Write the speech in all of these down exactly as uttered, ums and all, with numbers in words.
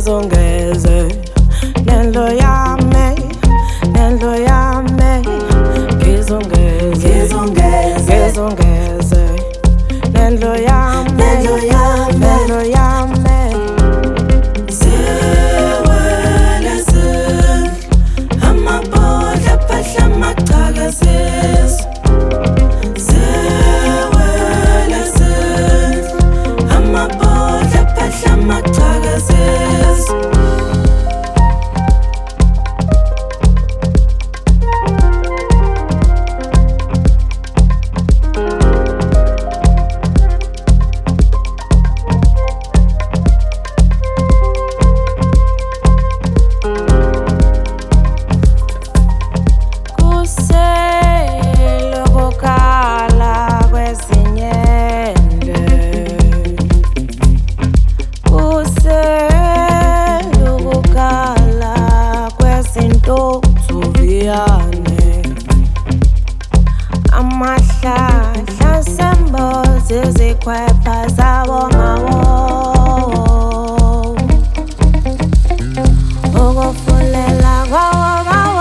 ngizongeze nento yami, nento yami, ngizongeze, ngizongeze nento yami, nento yami, nento yami. Sewele sewele, amabhodla phahla amaqhakazisi. Sewele sewele, amabhodla phahla amaqhakazisi. Amahlahla sembozi zikhwepha zawo ngawo, ukufulela kwawo ngawo.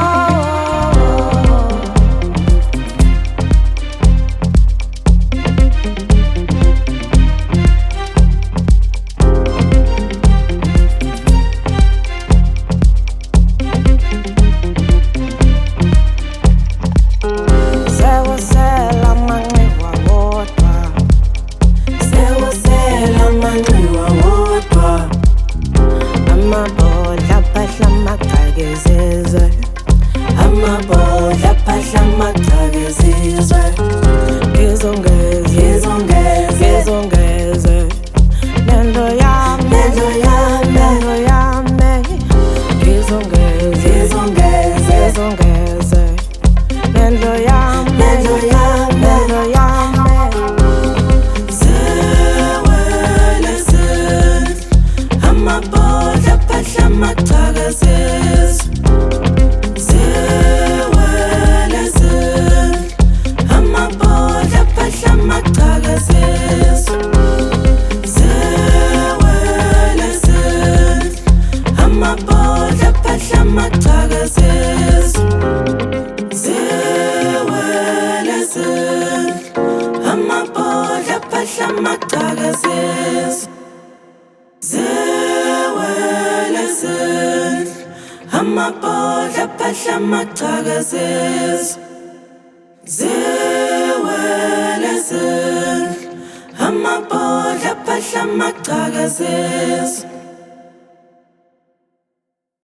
Amabhodla phahla amaqhakazisi, amabhodla phahla amaqhakazisi. Ngizongeze, ngizongeze nento yami, nento yami, nento yami. Ngizongeze, ngizongeze nento yami, nento yami, nento yami. Sewele sewele, amabhodla phahla amaqhakazisi. Sewele sewele, amabhodla phahla amaqhakazisi. Sewele sewele, amabhodla phahla amaqhakazisi. Sewele sewele, amabhodla phahla amaqhakazisi. Sewele sewele, amabhodla phahla amaqhakazisi. Sewele sewele, amabhodla phahla amaqhakazisi.